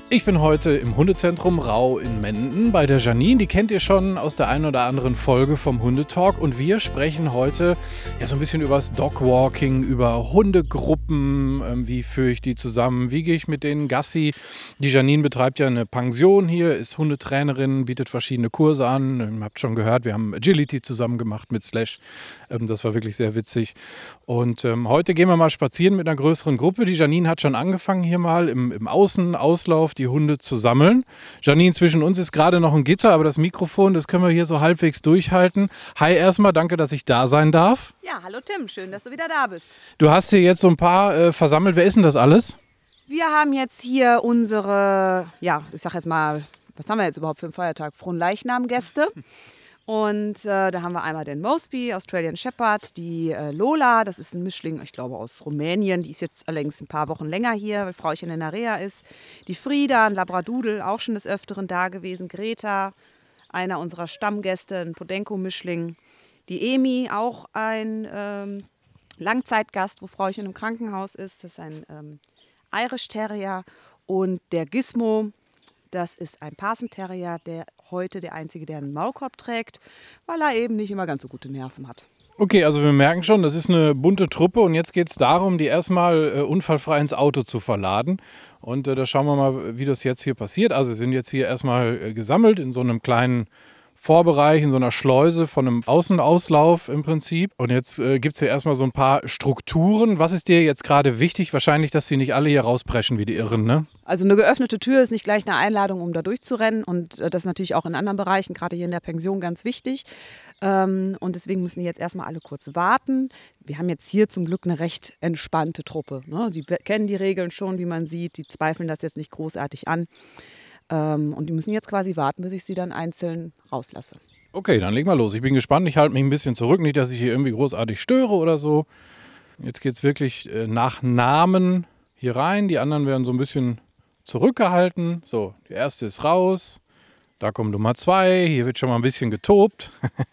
Ich bin heute im Hundezentrum Rau in Menden bei der Janine. Die kennt ihr schon aus der einen oder anderen Folge vom Hundetalk. Und wir sprechen heute so ein bisschen über das Dogwalking, über Hundegruppen. Wie führe ich die zusammen? Wie gehe ich mit denen Gassi? Die Janine betreibt ja eine Pension hier, ist Hundetrainerin, bietet verschiedene Kurse an. Ihr habt schon gehört, wir haben Agility zusammen gemacht mit Slash. Das war wirklich sehr witzig. Und heute gehen wir mal spazieren mit einer größeren Gruppe. Die Janine hat schon angefangen, hier mal im Außenauslauf die Hunde zu sammeln. Janine, zwischen uns ist gerade noch ein Gitter, aber das Mikrofon, das können wir hier so halbwegs durchhalten. Hi erstmal, danke, dass ich da sein darf. Ja, hallo Tim, schön, dass du wieder da bist. Du hast hier jetzt so ein paar versammelt. Wer ist denn das alles? Wir haben jetzt hier unsere, ich sag jetzt mal, was haben wir jetzt überhaupt für einen Feiertag? Fronleichnam-Gäste. Und da haben wir einmal den Mosby, Australian Shepherd, die Lola, das ist ein Mischling, ich glaube aus Rumänien, die ist jetzt allerdings ein paar Wochen länger hier, weil Frauchen in der Reha ist. Die Frieda, ein Labradoodle, auch schon des Öfteren da gewesen. Greta, einer unserer Stammgäste, ein Podenco-Mischling. Die Emi, auch ein Langzeitgast, wo Frauchen im Krankenhaus ist, das ist ein Irish Terrier. Und der Gizmo, das ist ein Parson Terrier, der heute der Einzige, der einen Maulkorb trägt, weil er eben nicht immer ganz so gute Nerven hat. Okay, also wir merken schon, das ist eine bunte Truppe und jetzt geht es darum, die erstmal unfallfrei ins Auto zu verladen. Und da schauen wir mal, wie das jetzt hier passiert. Also sie sind jetzt hier erstmal gesammelt in so einem kleinen Vorbereich, in so einer Schleuse von einem Außenauslauf im Prinzip. Und jetzt gibt es hier erstmal so ein paar Strukturen. Was ist dir jetzt gerade wichtig? Wahrscheinlich, dass sie nicht alle hier rauspreschen wie die Irren, ne? Also eine geöffnete Tür ist nicht gleich eine Einladung, um da durchzurennen. Und das ist natürlich auch in anderen Bereichen, gerade hier in der Pension, ganz wichtig. Und deswegen müssen die jetzt erstmal alle kurz warten. Wir haben jetzt hier zum Glück eine recht entspannte Truppe, ne? Sie kennen die Regeln schon, wie man sieht. Die zweifeln das jetzt nicht großartig an. Und die müssen jetzt quasi warten, bis ich sie dann einzeln rauslasse. Okay, dann leg mal los. Ich bin gespannt. Ich halte mich ein bisschen zurück. Nicht, dass ich hier irgendwie großartig störe oder so. Jetzt geht es wirklich nach Namen hier rein. Die anderen werden so ein bisschen zurückgehalten. So, die erste ist raus. Da kommt Nummer 2. Hier wird schon mal ein bisschen getobt.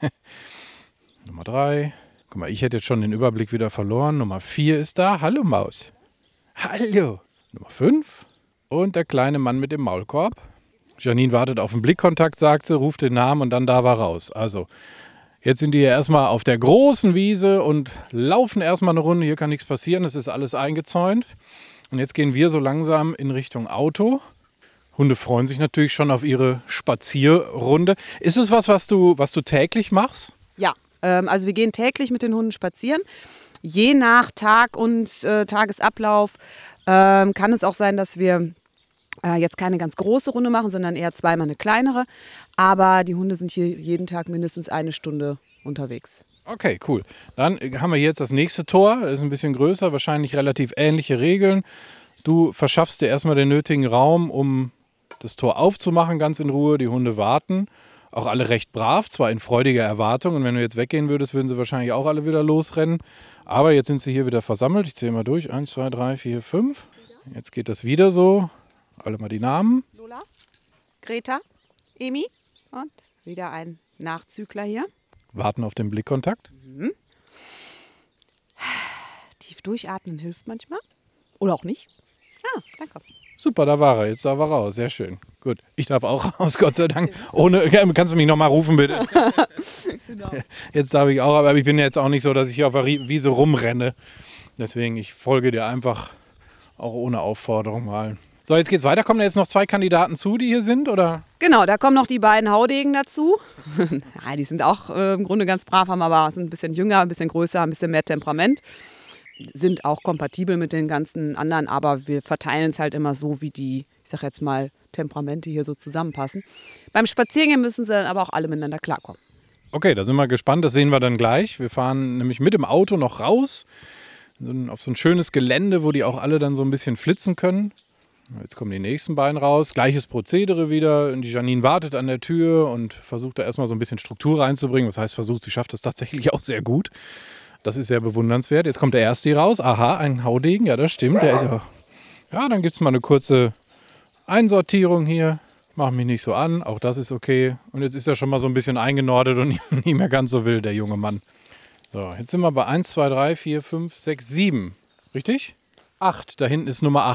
Nummer 3. Guck mal, ich hätte jetzt schon den Überblick wieder verloren. Nummer 4 ist da. Hallo Maus. Hallo. Nummer 5. Und der kleine Mann mit dem Maulkorb. Janine wartet auf den Blickkontakt, sagt sie, ruft den Namen und dann da war raus. Also, jetzt sind die ja erstmal auf der großen Wiese und laufen erstmal eine Runde. Hier kann nichts passieren, es ist alles eingezäunt. Und jetzt gehen wir so langsam in Richtung Auto. Hunde freuen sich natürlich schon auf ihre Spazierrunde. Ist es was du täglich machst? Ja, also wir gehen täglich mit den Hunden spazieren. Je nach Tag und Tagesablauf kann es auch sein, dass wir jetzt keine ganz große Runde machen, sondern eher zweimal eine kleinere. Aber die Hunde sind hier jeden Tag mindestens eine Stunde unterwegs. Okay, cool. Dann haben wir jetzt das nächste Tor. Das ist ein bisschen größer, wahrscheinlich relativ ähnliche Regeln. Du verschaffst dir erstmal den nötigen Raum, um das Tor aufzumachen, ganz in Ruhe. Die Hunde warten. Auch alle recht brav, zwar in freudiger Erwartung. Und wenn du jetzt weggehen würdest, würden sie wahrscheinlich auch alle wieder losrennen. Aber jetzt sind sie hier wieder versammelt. Ich zähle mal durch. 1, 2, 3, 4, 5. Jetzt geht das wieder so. Alle mal die Namen. Lola, Greta, Emi und wieder ein Nachzügler hier. Warten auf den Blickkontakt. Tief durchatmen hilft manchmal. Oder auch nicht. Ah, danke. Super, da war er. Jetzt darf er raus. Sehr schön. Gut. Ich darf auch raus, Gott sei Dank. Kannst du mich nochmal rufen, bitte? Genau. Jetzt darf ich auch, aber ich bin jetzt auch nicht so, dass ich hier auf der Wiese rumrenne. Deswegen, ich folge dir einfach auch ohne Aufforderung mal. So, jetzt geht's weiter. Kommen da jetzt noch 2 Kandidaten zu, die hier sind, oder? Genau, da kommen noch die beiden Haudegen dazu. Ja, die sind auch im Grunde ganz brav, sind ein bisschen jünger, ein bisschen größer, ein bisschen mehr Temperament. Sind auch kompatibel mit den ganzen anderen, aber wir verteilen es halt immer so, wie die, ich sag jetzt mal, Temperamente hier so zusammenpassen. Beim Spazierengehen müssen sie dann aber auch alle miteinander klarkommen. Okay, da sind wir gespannt, das sehen wir dann gleich. Wir fahren nämlich mit dem Auto noch raus, auf so ein schönes Gelände, wo die auch alle dann so ein bisschen flitzen können. Jetzt kommen die nächsten beiden raus. Gleiches Prozedere wieder. Die Janine wartet an der Tür und versucht da erstmal so ein bisschen Struktur reinzubringen. Was heißt versucht, sie schafft das tatsächlich auch sehr gut. Das ist sehr bewundernswert. Jetzt kommt der erste hier raus. Aha, ein Haudegen. Ja, das stimmt. Der ist ja, dann gibt es mal eine kurze Einsortierung hier. Mach mich nicht so an. Auch das ist okay. Und jetzt ist er schon mal so ein bisschen eingenordet und nicht mehr ganz so wild, der junge Mann. So, jetzt sind wir bei 1, 2, 3, 4, 5, 6, 7. Richtig? 8. Da hinten ist Nummer 8.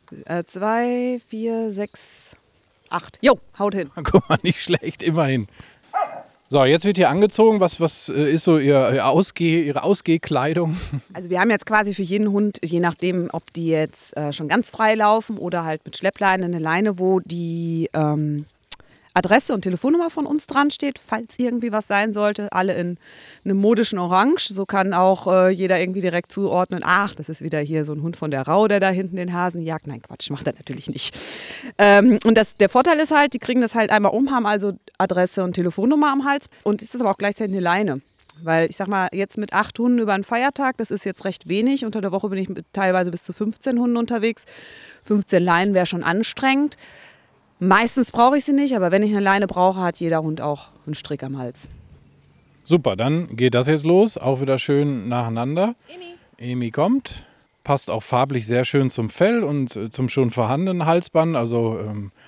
2, 4, 6, 8. Jo, haut hin. Guck mal, nicht schlecht, immerhin. So, jetzt wird hier angezogen. Was ist so Ihre Ausgehkleidung? Also wir haben jetzt quasi für jeden Hund, je nachdem, ob die jetzt schon ganz frei laufen oder halt mit Schleppleine, eine Leine, wo die Adresse und Telefonnummer von uns dran steht, falls irgendwie was sein sollte. Alle in einem modischen Orange. So kann auch jeder irgendwie direkt zuordnen, ach, das ist wieder hier so ein Hund von der Rau, der da hinten den Hasen jagt. Nein, Quatsch, macht er natürlich nicht. Und der Vorteil ist halt, die kriegen das halt einmal haben also Adresse und Telefonnummer am Hals. Und ist das aber auch gleichzeitig eine Leine. Weil ich sag mal, jetzt mit 8 Hunden über einen Feiertag, das ist jetzt recht wenig. Unter der Woche bin ich teilweise bis zu 15 Hunden unterwegs. 15 Leinen wäre schon anstrengend. Meistens brauche ich sie nicht, aber wenn ich eine Leine brauche, hat jeder Hund auch einen Strick am Hals. Super, dann geht das jetzt los. Auch wieder schön nacheinander. Emi kommt. Passt auch farblich sehr schön zum Fell und zum schon vorhandenen Halsband. Also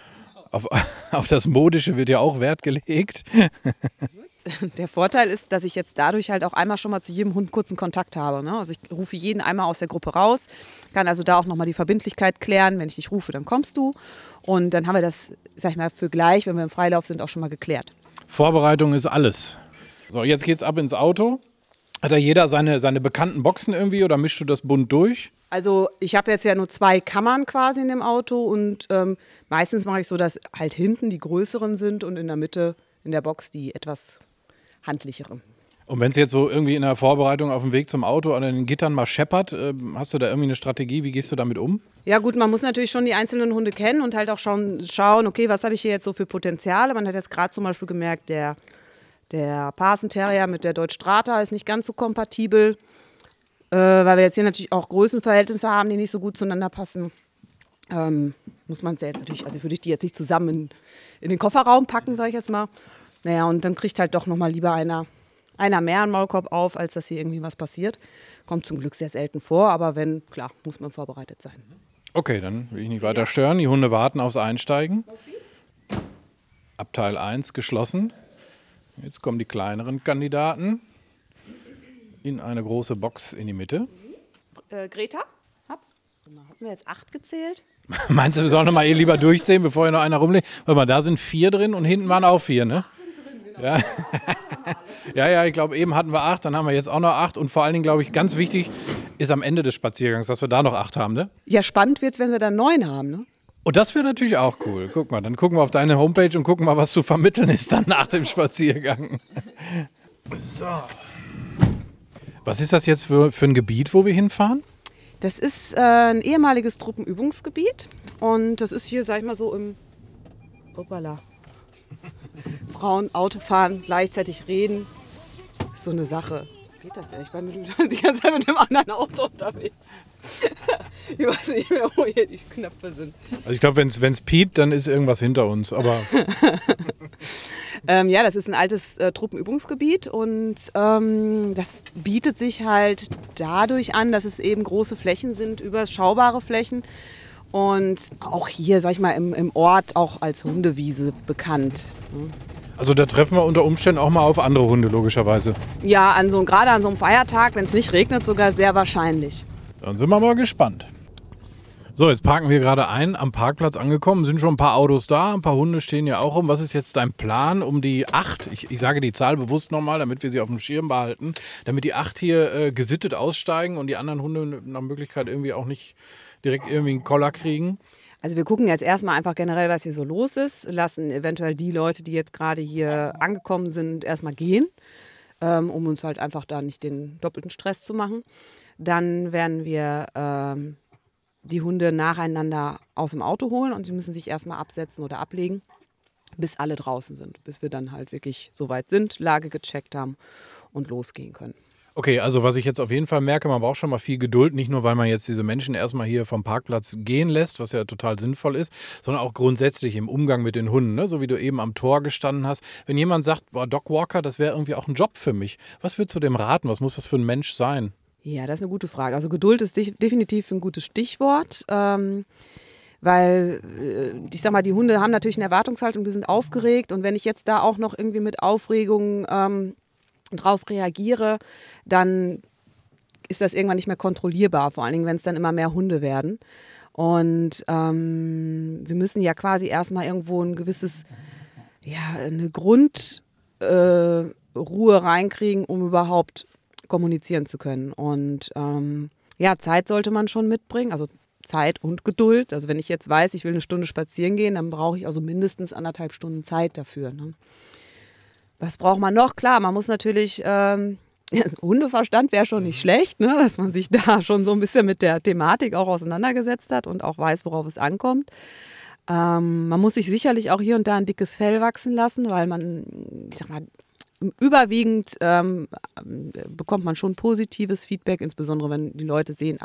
auf das Modische wird ja auch Wert gelegt. Der Vorteil ist, dass ich jetzt dadurch halt auch einmal schon mal zu jedem Hund kurzen Kontakt habe. Ne? Also ich rufe jeden einmal aus der Gruppe raus, kann also da auch nochmal die Verbindlichkeit klären. Wenn ich dich rufe, dann kommst du. Und dann haben wir das, sag ich mal, für gleich, wenn wir im Freilauf sind, auch schon mal geklärt. Vorbereitung ist alles. So, jetzt geht's ab ins Auto. Hat da jeder seine bekannten Boxen irgendwie oder mischst du das bunt durch? Also ich habe jetzt ja nur 2 Kammern quasi in dem Auto und meistens mache ich so, dass halt hinten die größeren sind und in der Mitte in der Box die etwas handlichere. Und wenn es jetzt so irgendwie in der Vorbereitung auf dem Weg zum Auto an den Gittern mal scheppert, hast du da irgendwie eine Strategie? Wie gehst du damit um? Ja gut, man muss natürlich schon die einzelnen Hunde kennen und halt auch schauen, okay, was habe ich hier jetzt so für Potenziale? Man hat jetzt gerade zum Beispiel gemerkt, der Parson Terrier mit der Deutsch Strata ist nicht ganz so kompatibel, weil wir jetzt hier natürlich auch Größenverhältnisse haben, die nicht so gut zueinander passen. Muss man es ja jetzt natürlich, also würde ich die jetzt nicht zusammen in den Kofferraum packen, sage ich jetzt mal. Naja, und dann kriegt halt doch nochmal lieber einer mehr einen Maulkorb auf, als dass hier irgendwie was passiert. Kommt zum Glück sehr selten vor, aber wenn, klar, muss man vorbereitet sein. Okay, dann will ich nicht weiter stören. Die Hunde warten aufs Einsteigen. Abteil 1 geschlossen. Jetzt kommen die kleineren Kandidaten in eine große Box in die Mitte. Greta, hatten wir jetzt 8 gezählt? Meinst du, wir sollen noch mal lieber durchzählen, bevor hier noch einer rumliegt? Warte mal, da sind 4 drin und hinten waren auch 4, ne? Ja. Ja, ich glaube, eben hatten wir 8, dann haben wir jetzt auch noch 8. Und vor allen Dingen, glaube ich, ganz wichtig ist am Ende des Spaziergangs, dass wir da noch 8 haben, ne? Ja, spannend wird es, wenn wir dann 9 haben, ne? Und das wäre natürlich auch cool. Guck mal, dann gucken wir auf deine Homepage und gucken mal, was zu vermitteln ist dann nach dem Spaziergang. So. Was ist das jetzt für ein Gebiet, wo wir hinfahren? Das ist ein ehemaliges Truppenübungsgebiet und das ist hier, sag ich mal, so im Frauen Auto fahren, gleichzeitig reden. Das ist so eine Sache. Geht das denn? Ich war die ganze Zeit mit dem anderen Auto unterwegs. Ich weiß nicht mehr, wo hier die Knöpfe sind. Also ich glaube, wenn es piept, dann ist irgendwas hinter uns. Aber ja, das ist ein altes Truppenübungsgebiet und das bietet sich halt dadurch an, dass es eben große Flächen sind, überschaubare Flächen. Und auch hier, sag ich mal, im Ort auch als Hundewiese bekannt. also da treffen wir unter Umständen auch mal auf andere Hunde, logischerweise. Ja, gerade an so einem Feiertag, wenn es nicht regnet, sogar sehr wahrscheinlich. Dann sind wir mal gespannt. So, jetzt parken wir gerade ein, am Parkplatz angekommen, sind schon ein paar Autos da, ein paar Hunde stehen ja auch rum. Was ist jetzt dein Plan, um die 8, ich sage die Zahl bewusst nochmal, damit wir sie auf dem Schirm behalten, damit die 8 hier gesittet aussteigen und die anderen Hunde nach Möglichkeit irgendwie auch nicht direkt irgendwie einen Koller kriegen? Also wir gucken jetzt erstmal einfach generell, was hier so los ist, lassen eventuell die Leute, die jetzt gerade hier angekommen sind, erstmal gehen, um uns halt einfach da nicht den doppelten Stress zu machen. Dann werden wir die Hunde nacheinander aus dem Auto holen und sie müssen sich erstmal absetzen oder ablegen, bis alle draußen sind, bis wir dann halt wirklich so weit sind, Lage gecheckt haben und losgehen können. Okay, also was ich jetzt auf jeden Fall merke, man braucht schon mal viel Geduld, nicht nur, weil man jetzt diese Menschen erstmal hier vom Parkplatz gehen lässt, was ja total sinnvoll ist, sondern auch grundsätzlich im Umgang mit den Hunden, ne? So wie du eben am Tor gestanden hast. Wenn jemand sagt, boah, Dogwalker, das wäre irgendwie auch ein Job für mich, was würdest du dem raten? Was muss das für ein Mensch sein? Ja, das ist eine gute Frage. Also Geduld ist definitiv ein gutes Stichwort, weil ich sag mal, die Hunde haben natürlich eine Erwartungshaltung, die sind aufgeregt und wenn ich jetzt da auch noch irgendwie mit Aufregung drauf reagiere, dann ist das irgendwann nicht mehr kontrollierbar, vor allen Dingen, wenn es dann immer mehr Hunde werden. Und wir müssen ja quasi erstmal irgendwo ein gewisses, eine Grundruhe reinkriegen, um überhaupt kommunizieren zu können. Und Zeit sollte man schon mitbringen, also Zeit und Geduld. Also wenn ich jetzt weiß, ich will eine Stunde spazieren gehen, dann brauche ich also mindestens 1,5 Stunden Zeit dafür. Ne? Was braucht man noch? Klar, man muss natürlich, Hundeverstand wäre schon nicht schlecht, ne? Dass man sich da schon so ein bisschen mit der Thematik auch auseinandergesetzt hat und auch weiß, worauf es ankommt. Man muss sich sicherlich auch hier und da ein dickes Fell wachsen lassen, weil man, ich sag mal, überwiegend bekommt man schon positives Feedback, insbesondere wenn die Leute sehen,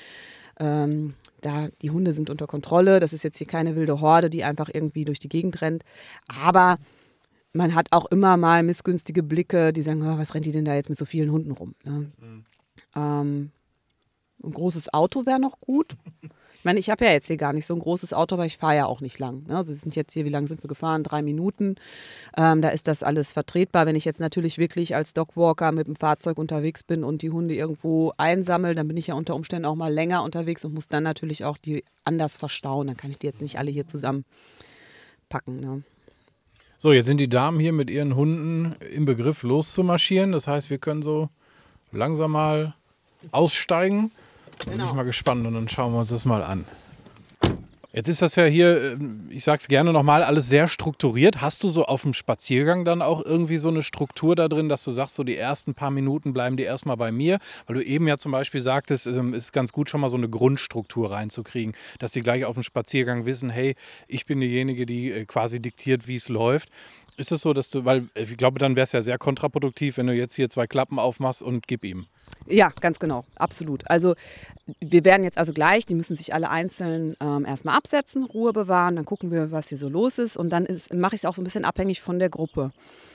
die Hunde sind unter Kontrolle, das ist jetzt hier keine wilde Horde, die einfach irgendwie durch die Gegend rennt. Aber man hat auch immer mal missgünstige Blicke, die sagen, oh, was rennt die denn da jetzt mit so vielen Hunden rum? Ne? Ein großes Auto wäre noch gut. Ich meine, ich habe ja jetzt hier gar nicht so ein großes Auto, aber ich fahre ja auch nicht lang. Ne? Also wir sind jetzt hier, wie lange sind wir gefahren? 3 Minuten. Da ist das alles vertretbar. Wenn ich jetzt natürlich wirklich als Dogwalker mit dem Fahrzeug unterwegs bin und die Hunde irgendwo einsammle, dann bin ich ja unter Umständen auch mal länger unterwegs und muss dann natürlich auch die anders verstauen. Dann kann ich die jetzt nicht alle hier zusammen packen. Ne? So, jetzt sind die Damen hier mit ihren Hunden im Begriff loszumarschieren. Das heißt, wir können so langsam mal aussteigen. Da bin ich mal gespannt und dann schauen wir uns das mal an. Jetzt ist das ja hier, ich sag's gerne nochmal, alles sehr strukturiert. Hast du so auf dem Spaziergang dann auch irgendwie so eine Struktur da drin, dass du sagst, so die ersten paar Minuten bleiben die erstmal bei mir? Weil du eben ja zum Beispiel sagtest, es ist ganz gut schon mal so eine Grundstruktur reinzukriegen, dass die gleich auf dem Spaziergang wissen, hey, ich bin diejenige, die quasi diktiert, wie es läuft. Ist es so, dass du, weil ich glaube, dann wäre es ja sehr kontraproduktiv, wenn du jetzt hier 2 Klappen aufmachst und gib ihm. Ja, ganz genau, absolut. Also wir werden jetzt also gleich, die müssen sich alle einzeln erstmal absetzen, Ruhe bewahren, dann gucken wir, was hier so los ist und dann mache ich es auch so ein bisschen abhängig von der Gruppe.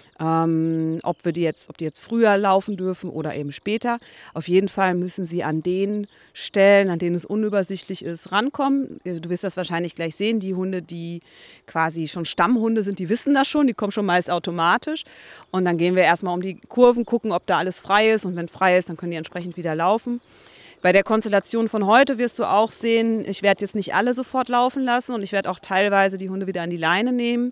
Ob die jetzt früher laufen dürfen oder eben später. Auf jeden Fall müssen sie an den Stellen, an denen es unübersichtlich ist, rankommen. Du wirst das wahrscheinlich gleich sehen. Die Hunde, die quasi schon Stammhunde sind, die wissen das schon, die kommen schon meist automatisch. Und dann gehen wir erstmal um die Kurven, gucken, ob da alles frei ist. Und wenn frei ist, dann können die entsprechend wieder laufen. Bei der Konstellation von heute wirst du auch sehen, ich werde jetzt nicht alle sofort laufen lassen und ich werde auch teilweise die Hunde wieder an die Leine nehmen,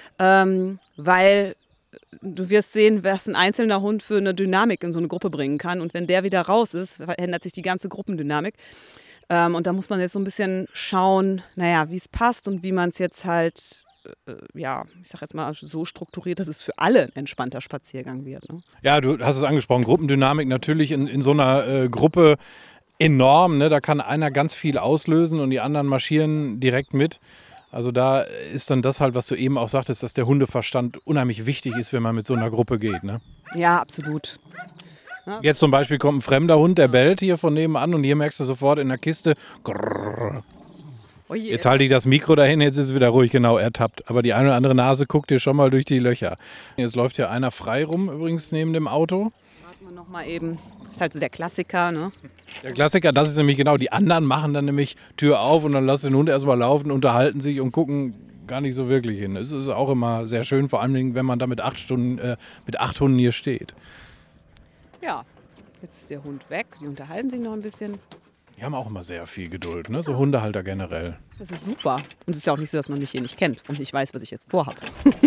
weil du wirst sehen, was ein einzelner Hund für eine Dynamik in so eine Gruppe bringen kann. Und wenn der wieder raus ist, ändert sich die ganze Gruppendynamik. Und da muss man jetzt so ein bisschen schauen, wie es passt und wie man es jetzt halt, ich sag jetzt mal so strukturiert, dass es für alle ein entspannter Spaziergang wird. Ne? Ja, du hast es angesprochen, Gruppendynamik natürlich in so einer Gruppe enorm. Ne? Da kann einer ganz viel auslösen und die anderen marschieren direkt mit. Also da ist dann das halt, was du eben auch sagtest, dass der Hundeverstand unheimlich wichtig ist, wenn man mit so einer Gruppe geht. Ne? Ja, absolut. Ja. Jetzt zum Beispiel kommt ein fremder Hund, der bellt hier von nebenan und hier merkst du sofort in der Kiste, grrr. Oh je. Jetzt halte ich das Mikro dahin, jetzt ist es wieder ruhig, genau, ertappt. Aber die eine oder andere Nase guckt dir schon mal durch die Löcher. Jetzt läuft hier einer frei rum, übrigens neben dem Auto. Warten wir noch mal eben. Das ist halt so der Klassiker, ne? Der Klassiker, das ist nämlich genau, die anderen machen dann nämlich Tür auf und dann lassen den Hund erstmal laufen, unterhalten sich und gucken gar nicht so wirklich hin. Es ist auch immer sehr schön, vor allem wenn man da mit 8 Hunden hier steht. Ja, jetzt ist der Hund weg, die unterhalten sich noch ein bisschen. Die haben auch immer sehr viel Geduld, ne? So Hundehalter generell. Das ist super. Und es ist ja auch nicht so, dass man mich hier nicht kennt und nicht weiß, was ich jetzt vorhabe.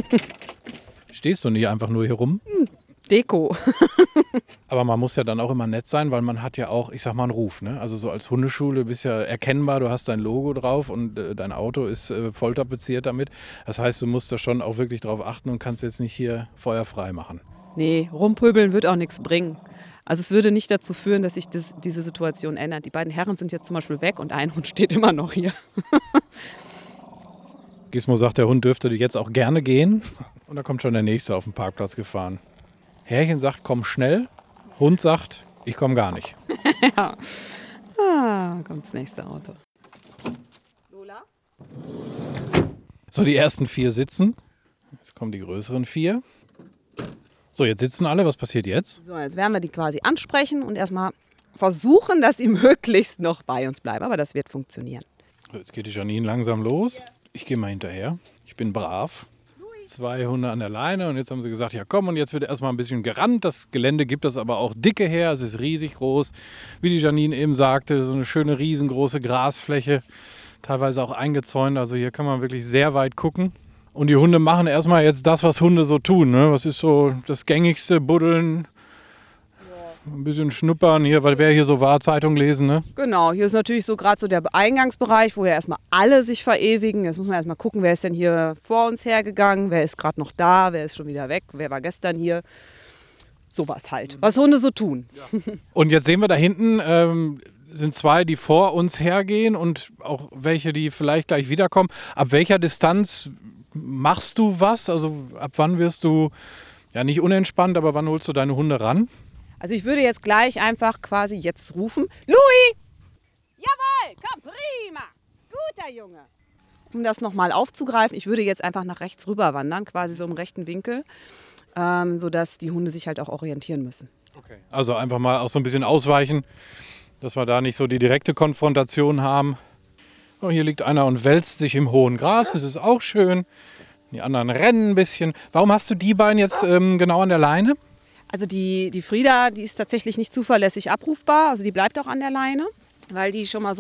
Stehst du nicht einfach nur hier rum? Deko. Aber man muss ja dann auch immer nett sein, weil man hat ja auch, ich sag mal, einen Ruf. Ne? Also so als Hundeschule bist ja erkennbar, du hast dein Logo drauf und dein Auto ist voll tapeziert damit. Das heißt, du musst da schon auch wirklich drauf achten und kannst jetzt nicht hier feuerfrei machen. Nee, rumpöbeln wird auch nichts bringen. Also es würde nicht dazu führen, dass sich diese Situation ändert. Die beiden Herren sind jetzt zum Beispiel weg und ein Hund steht immer noch hier. Gizmo sagt, der Hund dürfte jetzt auch gerne gehen. Und da kommt schon der Nächste auf den Parkplatz gefahren. Herrchen sagt, komm schnell. Hund sagt, ich komme gar nicht. Ja. Kommt das nächste Auto. Lola? So, die ersten 4 sitzen. Jetzt kommen die größeren 4. So, jetzt sitzen alle. Was passiert jetzt? So, jetzt werden wir die quasi ansprechen und erstmal versuchen, dass sie möglichst noch bei uns bleiben. Aber das wird funktionieren. Jetzt geht die Janine langsam los. Ich gehe mal hinterher. Ich bin brav. 2 Hunde an der Leine und jetzt haben sie gesagt, ja komm, und jetzt wird erstmal ein bisschen gerannt. Das Gelände gibt es aber auch dicke her, es ist riesig groß. Wie die Janine eben sagte, so eine schöne riesengroße Grasfläche. teilweise auch eingezäunt. Also hier kann man wirklich sehr weit gucken. Und die Hunde machen erstmal jetzt das, was Hunde so tun. Ne? Was ist so das Gängigste? Buddeln, ein bisschen schnuppern hier, weil wer hier so war, Zeitung lesen. Ne? Genau, hier ist natürlich so gerade so der Eingangsbereich, wo ja erstmal alle sich verewigen. Jetzt muss man erstmal gucken, wer ist denn hier vor uns hergegangen, wer ist gerade noch da, wer ist schon wieder weg, wer war gestern hier. Sowas halt, was Hunde so tun. Ja. Und jetzt sehen wir da hinten sind 2, die vor uns hergehen und auch welche, die vielleicht gleich wiederkommen. Ab welcher Distanz machst du was? Also ab wann wirst du, ja nicht unentspannt, aber wann holst du deine Hunde ran? Also ich würde jetzt gleich einfach quasi jetzt rufen, Louis! Jawohl, komm, prima, guter Junge. Um das nochmal aufzugreifen, ich würde jetzt einfach nach rechts rüber wandern, quasi so im rechten Winkel, sodass die Hunde sich halt auch orientieren müssen. Okay. Also einfach mal auch so ein bisschen ausweichen, dass wir da nicht so die direkte Konfrontation haben. Oh, hier liegt einer und wälzt sich im hohen Gras, das ist auch schön. Die anderen rennen ein bisschen. Warum hast du die beiden jetzt genau an der Leine? Also die Frieda, die ist tatsächlich nicht zuverlässig abrufbar, also die bleibt auch an der Leine, weil die schon mal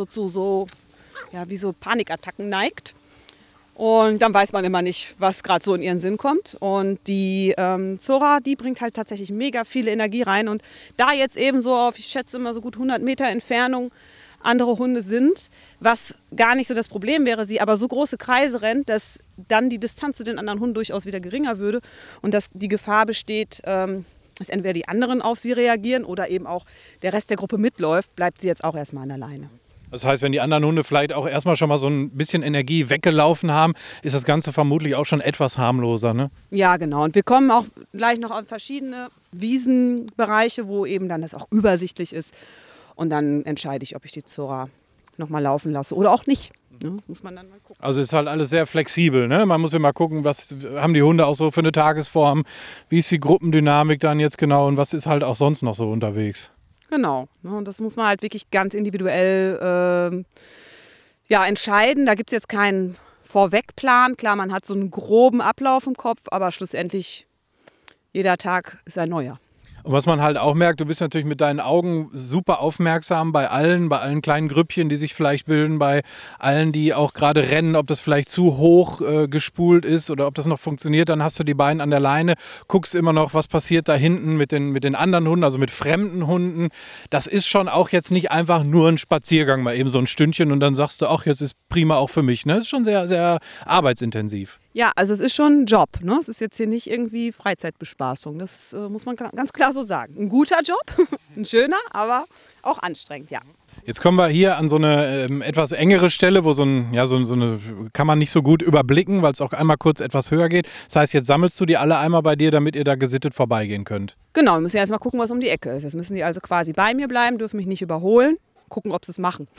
wie so Panikattacken neigt. Und dann weiß man immer nicht, was gerade so in ihren Sinn kommt. Und die Zora, die bringt halt tatsächlich mega viele Energie rein. Und da jetzt eben so auf, ich schätze mal so gut 100 Meter Entfernung andere Hunde sind, was gar nicht so das Problem wäre, sie aber so große Kreise rennt, dass dann die Distanz zu den anderen Hunden durchaus wieder geringer würde. Und dass die Gefahr besteht, dass entweder die anderen auf sie reagieren oder eben auch der Rest der Gruppe mitläuft, bleibt sie jetzt auch erstmal an der Leine. Das heißt, wenn die anderen Hunde vielleicht auch erstmal schon mal so ein bisschen Energie weggelaufen haben, ist das Ganze vermutlich auch schon etwas harmloser, ne? Ja, genau. Und wir kommen auch gleich noch auf verschiedene Wiesenbereiche, wo eben dann das auch übersichtlich ist. Und dann entscheide ich, ob ich die Zora nochmal laufen lasse oder auch nicht. Ne? Muss man dann mal gucken. Also ist halt alles sehr flexibel, ne? Man muss immer gucken, was haben die Hunde auch so für eine Tagesform, wie ist die Gruppendynamik dann jetzt genau und was ist halt auch sonst noch so unterwegs. Genau. Und das muss man halt wirklich ganz individuell entscheiden. Da gibt es jetzt keinen Vorwegplan. Klar, man hat so einen groben Ablauf im Kopf, aber schlussendlich jeder Tag ist ein neuer. Und was man halt auch merkt, du bist natürlich mit deinen Augen super aufmerksam bei allen kleinen Grüppchen, die sich vielleicht bilden, bei allen, die auch gerade rennen, ob das vielleicht zu hoch gespult ist oder ob das noch funktioniert. Dann hast du die beiden an der Leine, guckst immer noch, was passiert da hinten mit den anderen Hunden, also mit fremden Hunden. Das ist schon auch jetzt nicht einfach nur ein Spaziergang, mal eben so ein Stündchen und dann sagst du, ach, jetzt ist prima auch für mich. Ne? Das ist schon sehr, sehr arbeitsintensiv. Ja, also es ist schon ein Job. Ne? Es ist jetzt hier nicht irgendwie Freizeitbespaßung. Das muss man ganz klar so sagen. Ein guter Job, ein schöner, aber auch anstrengend, ja. Jetzt kommen wir hier an so eine etwas engere Stelle, wo so eine kann man nicht so gut überblicken, weil es auch einmal kurz etwas höher geht. Das heißt, jetzt sammelst du die alle einmal bei dir, damit ihr da gesittet vorbeigehen könnt. Genau, wir müssen ja erstmal gucken, was um die Ecke ist. Jetzt müssen die also quasi bei mir bleiben, dürfen mich nicht überholen, gucken, ob sie es machen.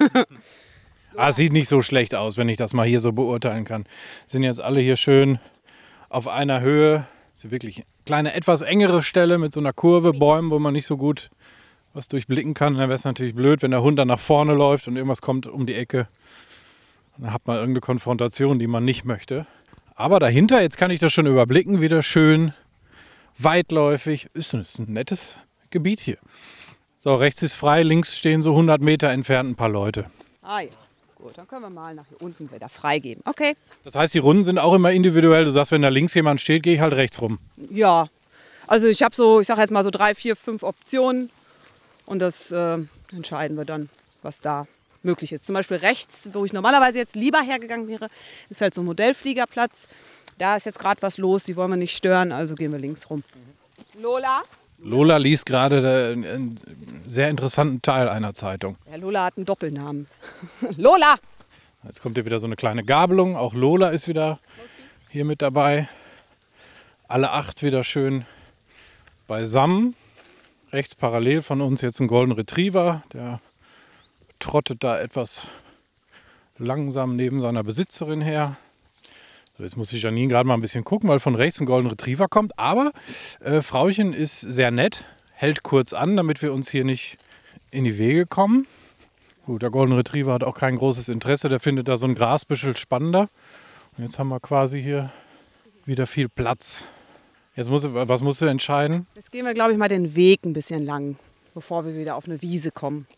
Es sieht nicht so schlecht aus, wenn ich das mal hier so beurteilen kann. Sind jetzt alle hier schön auf einer Höhe. Das ist wirklich eine kleine, etwas engere Stelle mit so einer Kurve, Bäumen, wo man nicht so gut was durchblicken kann. Dann wäre es natürlich blöd, wenn der Hund dann nach vorne läuft und irgendwas kommt um die Ecke. Dann hat man irgendeine Konfrontation, die man nicht möchte. Aber dahinter, jetzt kann ich das schon überblicken, wieder schön weitläufig. Ist ein nettes Gebiet hier. So, rechts ist frei, links stehen so 100 Meter entfernt ein paar Leute. Ah ja. Gut, dann können wir mal nach hier unten wieder freigeben. Okay. Das heißt, die Runden sind auch immer individuell. Du sagst, wenn da links jemand steht, gehe ich halt rechts rum. Ja, also ich habe so, ich sage jetzt mal so 3, 4, 5 Optionen und das entscheiden wir dann, was da möglich ist. Zum Beispiel rechts, wo ich normalerweise jetzt lieber hergegangen wäre, ist halt so ein Modellfliegerplatz. Da ist jetzt gerade was los, die wollen wir nicht stören, also gehen wir links rum. Lola? Lola liest gerade einen sehr interessanten Teil einer Zeitung. Ja, Lola hat einen Doppelnamen. Lola! Jetzt kommt hier wieder so eine kleine Gabelung. Auch Lola ist wieder hier mit dabei. Alle 8 wieder schön beisammen. Rechts parallel von uns jetzt ein Golden Retriever. Der trottet da etwas langsam neben seiner Besitzerin her. So, jetzt muss die Janine gerade mal ein bisschen gucken, weil von rechts ein Golden Retriever kommt. Aber Frauchen ist sehr nett, hält kurz an, damit wir uns hier nicht in die Wege kommen. Gut, der Golden Retriever hat auch kein großes Interesse, der findet da so ein Grasbüschel spannender. Und jetzt haben wir quasi hier wieder viel Platz. Was musst du entscheiden? Jetzt gehen wir, glaube ich, mal den Weg ein bisschen lang, bevor wir wieder auf eine Wiese kommen.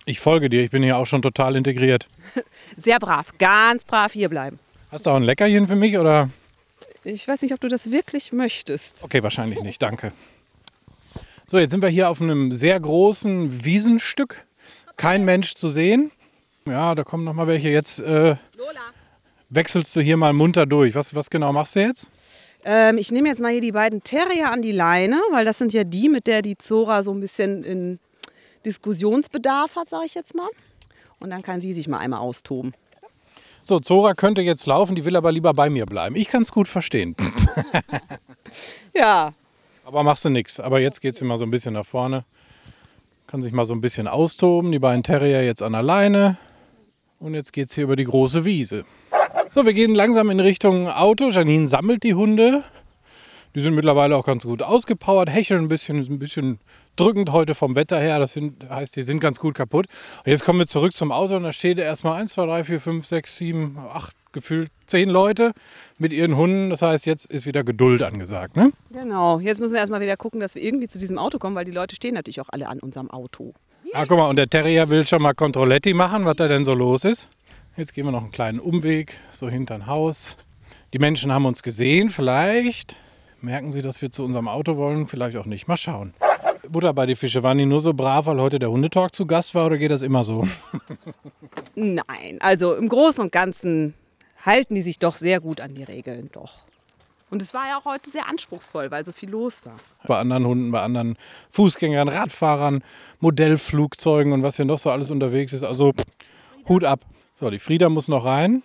Ich folge dir, ich bin hier auch schon total integriert. Sehr brav, ganz brav hier bleiben. Hast du auch ein Leckerchen für mich oder? Ich weiß nicht, ob du das wirklich möchtest. Okay, wahrscheinlich nicht, danke. So, jetzt sind wir hier auf einem sehr großen Wiesenstück. Kein Mensch zu sehen. Ja, da kommen noch mal welche. Jetzt wechselst du hier mal munter durch. Was genau machst du jetzt? Ich nehme jetzt mal hier die beiden Terrier an die Leine, weil das sind ja die, mit der die Zora so ein bisschen in Diskussionsbedarf hat, sage ich jetzt mal. Und dann kann sie sich mal einmal austoben. So, Zora könnte jetzt laufen, die will aber lieber bei mir bleiben. Ich kann es gut verstehen. Ja. Aber machst du nichts. Aber jetzt geht sie mal so ein bisschen nach vorne. Kann sich mal so ein bisschen austoben. Die beiden Terrier jetzt an der Leine. Und jetzt geht es hier über die große Wiese. So, wir gehen langsam in Richtung Auto. Janine sammelt die Hunde. Die sind mittlerweile auch ganz gut ausgepowert, hecheln ein bisschen drückend heute vom Wetter her. Das heißt, die sind ganz gut kaputt. Und jetzt kommen wir zurück zum Auto und da steht erstmal 1, 2, 3, 4, 5, 6, 7, 8, gefühlt 10 Leute mit ihren Hunden. Das heißt, jetzt ist wieder Geduld angesagt, ne? Genau, jetzt müssen wir erstmal wieder gucken, dass wir irgendwie zu diesem Auto kommen, weil die Leute stehen natürlich auch alle an unserem Auto. Ah, guck mal, und der Terrier will schon mal Controletti machen, was da denn so los ist. Jetzt gehen wir noch einen kleinen Umweg, so hinterm Haus. Die Menschen haben uns gesehen, vielleicht merken sie, dass wir zu unserem Auto wollen, vielleicht auch nicht. Mal schauen. Butter bei die Fische, waren die nur so brav, weil heute der Hundetalk zu Gast war oder geht das immer so? Nein, also im Großen und Ganzen halten die sich doch sehr gut an die Regeln, doch. Und es war ja auch heute sehr anspruchsvoll, weil so viel los war. Bei anderen Hunden, bei anderen Fußgängern, Radfahrern, Modellflugzeugen und was hier noch so alles unterwegs ist. Also Hut ab. So, die Frieda muss noch rein.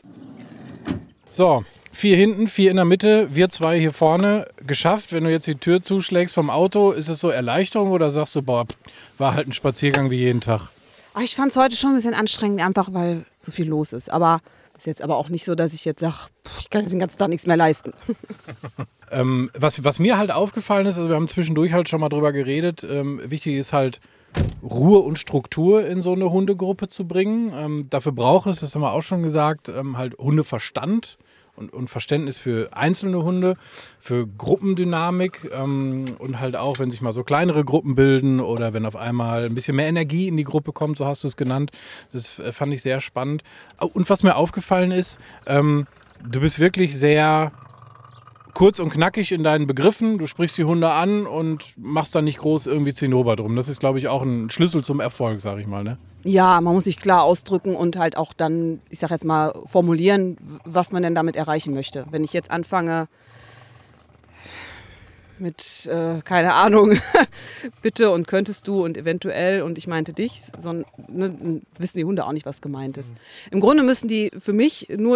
So, 4 hinten, 4 in der Mitte, wir 2 hier vorne. Geschafft. Wenn du jetzt die Tür zuschlägst vom Auto, ist es so Erleichterung oder sagst du, boah, war halt ein Spaziergang wie jeden Tag? Ach, ich fand es heute schon ein bisschen anstrengend, einfach weil so viel los ist. Aber ist jetzt aber auch nicht so, dass ich jetzt sage, ich kann jetzt den ganzen Tag nichts mehr leisten. Was mir halt aufgefallen ist, also wir haben zwischendurch halt schon mal drüber geredet, wichtig ist halt Ruhe und Struktur in so eine Hundegruppe zu bringen. Dafür braucht es, das haben wir auch schon gesagt, halt Hundeverstand und Verständnis für einzelne Hunde, für Gruppendynamik und halt auch, wenn sich mal so kleinere Gruppen bilden oder wenn auf einmal ein bisschen mehr Energie in die Gruppe kommt, so hast du es genannt. Das fand ich sehr spannend. Und was mir aufgefallen ist, du bist wirklich sehr kurz und knackig in deinen Begriffen. Du sprichst die Hunde an und machst da nicht groß irgendwie Zinnober drum. Das ist, glaube ich, auch ein Schlüssel zum Erfolg, sage ich mal, ne? Ja, man muss sich klar ausdrücken und halt auch dann, ich sag jetzt mal, formulieren, was man denn damit erreichen möchte. Wenn ich jetzt anfange mit, keine Ahnung, bitte und könntest du und eventuell und ich meinte dich, dann wissen die Hunde auch nicht, was gemeint ist. Im Grunde müssen die für mich nur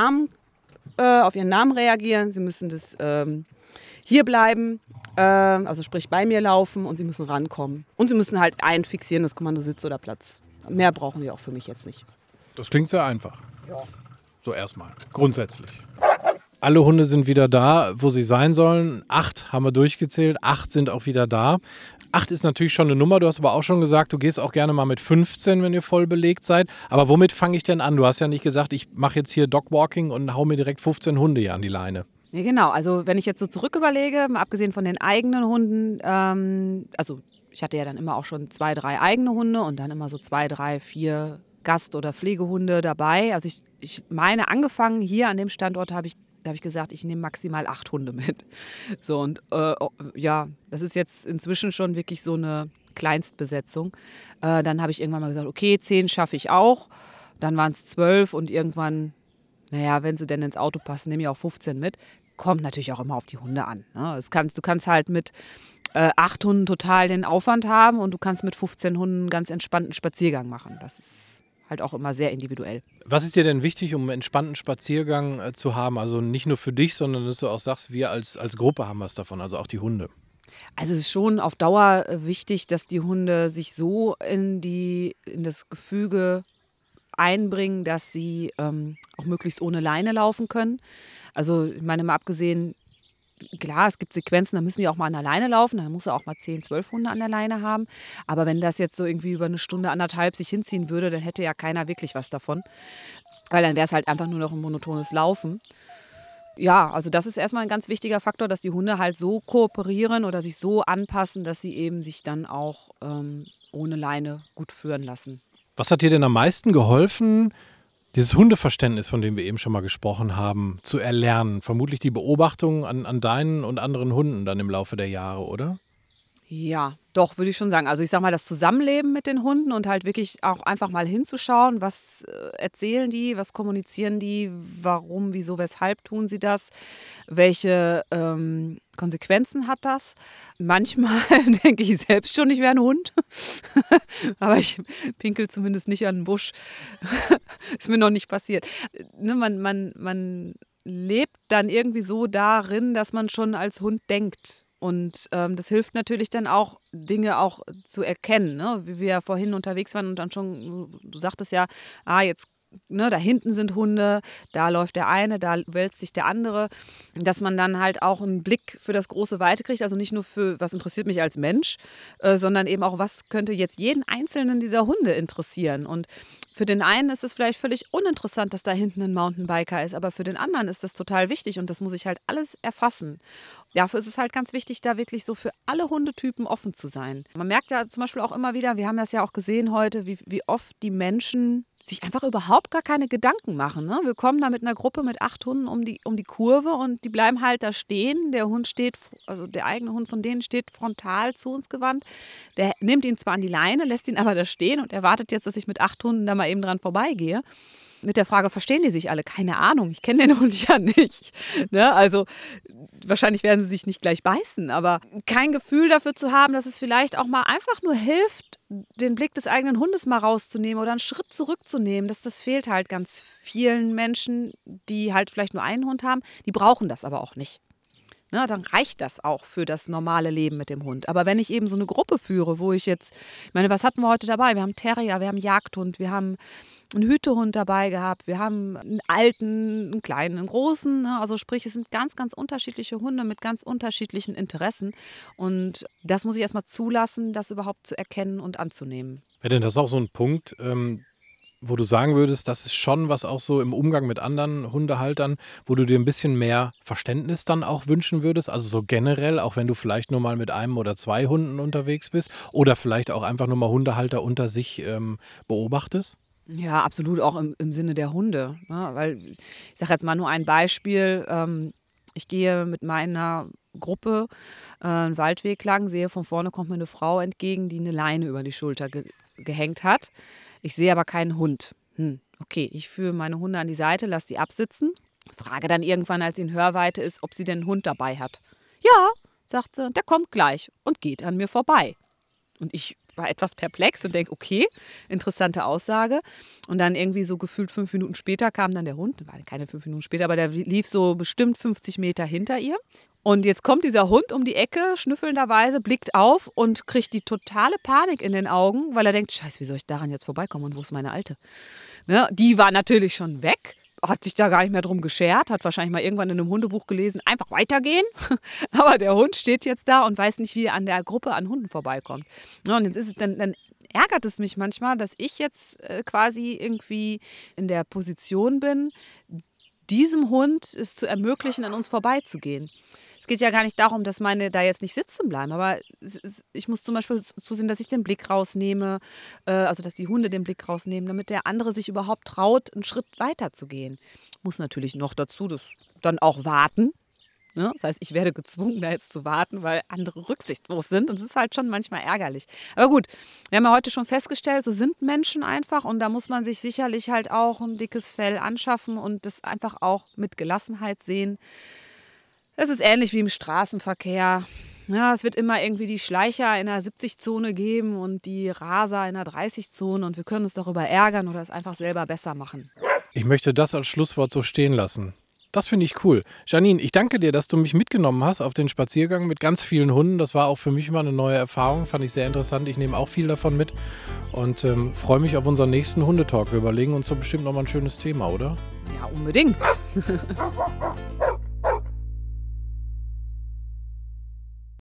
auf ihren Namen reagieren. Sie müssen hier bleiben, also sprich bei mir laufen und sie müssen rankommen. Und sie müssen halt einfixieren, das Kommando Sitz oder Platz. Mehr brauchen die auch für mich jetzt nicht. Das klingt sehr einfach. Ja. So erstmal, grundsätzlich. Alle Hunde sind wieder da, wo sie sein sollen. 8 haben wir durchgezählt, 8 sind auch wieder da. 8 ist natürlich schon eine Nummer, du hast aber auch schon gesagt, du gehst auch gerne mal mit 15, wenn ihr voll belegt seid. Aber womit fange ich denn an? Du hast ja nicht gesagt, ich mache jetzt hier Dogwalking und hau mir direkt 15 Hunde hier an die Leine. Ja, genau, also wenn ich jetzt so zurück überlege, mal abgesehen von den eigenen Hunden, also ich hatte ja dann immer auch schon 2, 3 eigene Hunde und dann immer so 2, 3, 4 Gast- oder Pflegehunde dabei. Also ich meine, angefangen hier an dem Standort habe ich gesagt, ich nehme maximal 8 Hunde mit. So und ja, das ist jetzt inzwischen schon wirklich so eine Kleinstbesetzung. Dann habe ich irgendwann mal gesagt, okay, 10 schaffe ich auch. Dann waren es 12 und irgendwann, naja, wenn sie denn ins Auto passen, nehme ich auch 15 mit. Kommt natürlich auch immer auf die Hunde an. Ne? Du kannst halt mit 8 Hunden total den Aufwand haben und du kannst mit 15 Hunden einen ganz entspannten Spaziergang machen. Das ist halt auch immer sehr individuell. Was ist dir denn wichtig, um einen entspannten Spaziergang zu haben? Also nicht nur für dich, sondern dass du auch sagst, wir als Gruppe haben was davon, also auch die Hunde. Also es ist schon auf Dauer wichtig, dass die Hunde sich so in das Gefüge einbringen, dass sie auch möglichst ohne Leine laufen können. Also ich meine, mal abgesehen, klar, es gibt Sequenzen, da müssen die auch mal an der Leine laufen, dann muss er auch mal 10, 12 Hunde an der Leine haben. Aber wenn das jetzt so irgendwie über eine Stunde, 1,5 sich hinziehen würde, dann hätte ja keiner wirklich was davon. Weil dann wäre es halt einfach nur noch ein monotones Laufen. Ja, also das ist erstmal ein ganz wichtiger Faktor, dass die Hunde halt so kooperieren oder sich so anpassen, dass sie eben sich dann auch ohne Leine gut führen lassen. Was hat dir denn am meisten geholfen, dieses Hundeverständnis, von dem wir eben schon mal gesprochen haben, zu erlernen? Vermutlich die Beobachtung an deinen und anderen Hunden dann im Laufe der Jahre, oder? Ja, doch, würde ich schon sagen. Also ich sag mal, das Zusammenleben mit den Hunden und halt wirklich auch einfach mal hinzuschauen, was erzählen die, was kommunizieren die, warum, wieso, weshalb tun sie das, welche Konsequenzen hat das. Manchmal denke ich selbst schon, ich wäre ein Hund, aber ich pinkel zumindest nicht an den Busch. Ist mir noch nicht passiert. Ne, man lebt dann irgendwie so darin, dass man schon als Hund denkt. Und das hilft natürlich dann auch, Dinge auch zu erkennen, ne? Wie wir ja vorhin unterwegs waren und dann schon, du sagtest ja, jetzt, ne, da hinten sind Hunde, da läuft der eine, da wälzt sich der andere, dass man dann halt auch einen Blick für das große Weite kriegt, also nicht nur für, was interessiert mich als Mensch, sondern eben auch, was könnte jetzt jeden einzelnen dieser Hunde interessieren. Und für den einen ist es vielleicht völlig uninteressant, dass da hinten ein Mountainbiker ist, aber für den anderen ist das total wichtig und das muss ich halt alles erfassen. Dafür ist es halt ganz wichtig, da wirklich so für alle Hundetypen offen zu sein. Man merkt ja zum Beispiel auch immer wieder, wir haben das ja auch gesehen heute, wie oft die Menschen sich einfach überhaupt gar keine Gedanken machen. Ne? Wir kommen da mit einer Gruppe mit 8 Hunden um die Kurve und die bleiben halt da stehen. Der Hund steht, also der eigene Hund von denen steht frontal zu uns gewandt. Der nimmt ihn zwar an die Leine, lässt ihn aber da stehen und erwartet jetzt, dass ich mit 8 Hunden da mal eben dran vorbeigehe. Mit der Frage, verstehen die sich alle? Keine Ahnung, ich kenne den Hund ja nicht. Ne? Also wahrscheinlich werden sie sich nicht gleich beißen, aber kein Gefühl dafür zu haben, dass es vielleicht auch mal einfach nur hilft, den Blick des eigenen Hundes mal rauszunehmen oder einen Schritt zurückzunehmen. Das fehlt halt ganz vielen Menschen, die halt vielleicht nur einen Hund haben. Die brauchen das aber auch nicht. Ne, dann reicht das auch für das normale Leben mit dem Hund. Aber wenn ich eben so eine Gruppe führe, wo ich jetzt, ich meine, was hatten wir heute dabei? Wir haben Terrier, wir haben Jagdhund, wir haben einen Hütehund dabei gehabt, wir haben einen alten, einen kleinen, einen großen. Ne? Also sprich, es sind ganz, ganz unterschiedliche Hunde mit ganz unterschiedlichen Interessen. Und das muss ich erstmal zulassen, das überhaupt zu erkennen und anzunehmen. Wäre denn das auch so ein Punkt, wo du sagen würdest, das ist schon was auch so im Umgang mit anderen Hundehaltern, wo du dir ein bisschen mehr Verständnis dann auch wünschen würdest? Also so generell, auch wenn du vielleicht nur mal mit einem oder 2 Hunden unterwegs bist oder vielleicht auch einfach nur mal Hundehalter unter sich beobachtest? Ja, absolut, auch im Sinne der Hunde. Ne? Weil, ich sage jetzt mal nur ein Beispiel. Ich gehe mit meiner Gruppe einen Waldweg lang, sehe, von vorne kommt mir eine Frau entgegen, die eine Leine über die Schulter gehängt hat. Ich sehe aber keinen Hund. Okay, ich führe meine Hunde an die Seite, lasse die absitzen, frage dann irgendwann, als sie in Hörweite ist, ob sie denn einen Hund dabei hat. Ja, sagt sie, der kommt gleich und geht an mir vorbei. Und ich war etwas perplex und denke, okay, interessante Aussage. Und dann irgendwie so gefühlt 5 Minuten später kam dann der Hund, war keine 5 Minuten später, aber der lief so bestimmt 50 Meter hinter ihr. Und jetzt kommt dieser Hund um die Ecke, schnüffelnderweise, blickt auf und kriegt die totale Panik in den Augen, weil er denkt, scheiße, wie soll ich daran jetzt vorbeikommen und wo ist meine Alte? Ne? Die war natürlich schon weg. Hat sich da gar nicht mehr drum geschert, hat wahrscheinlich mal irgendwann in einem Hundebuch gelesen, einfach weitergehen. Aber der Hund steht jetzt da und weiß nicht, wie er an der Gruppe an Hunden vorbeikommt. Ja, und jetzt ist es dann ärgert es mich manchmal, dass ich jetzt quasi irgendwie in der Position bin, diesem Hund es zu ermöglichen, an uns vorbeizugehen. Es geht ja gar nicht darum, dass meine da jetzt nicht sitzen bleiben, aber ich muss zum Beispiel zusehen, dass ich den Blick rausnehme, also dass die Hunde den Blick rausnehmen, damit der andere sich überhaupt traut, einen Schritt weiter zu gehen. Muss natürlich noch dazu das dann auch warten. Ne? Das heißt, ich werde gezwungen, da jetzt zu warten, weil andere rücksichtslos sind und das ist halt schon manchmal ärgerlich. Aber gut, wir haben ja heute schon festgestellt, so sind Menschen einfach und da muss man sich sicherlich halt auch ein dickes Fell anschaffen und das einfach auch mit Gelassenheit sehen. Es ist ähnlich wie im Straßenverkehr. Ja, es wird immer irgendwie die Schleicher in einer 70-Zone geben und die Raser in einer 30-Zone und wir können uns darüber ärgern oder es einfach selber besser machen. Ich möchte das als Schlusswort so stehen lassen. Das finde ich cool. Janine, ich danke dir, dass du mich mitgenommen hast auf den Spaziergang mit ganz vielen Hunden. Das war auch für mich mal eine neue Erfahrung, fand ich sehr interessant. Ich nehme auch viel davon mit und freue mich auf unseren nächsten Hundetalk. Wir überlegen uns so bestimmt nochmal ein schönes Thema, oder? Ja, unbedingt.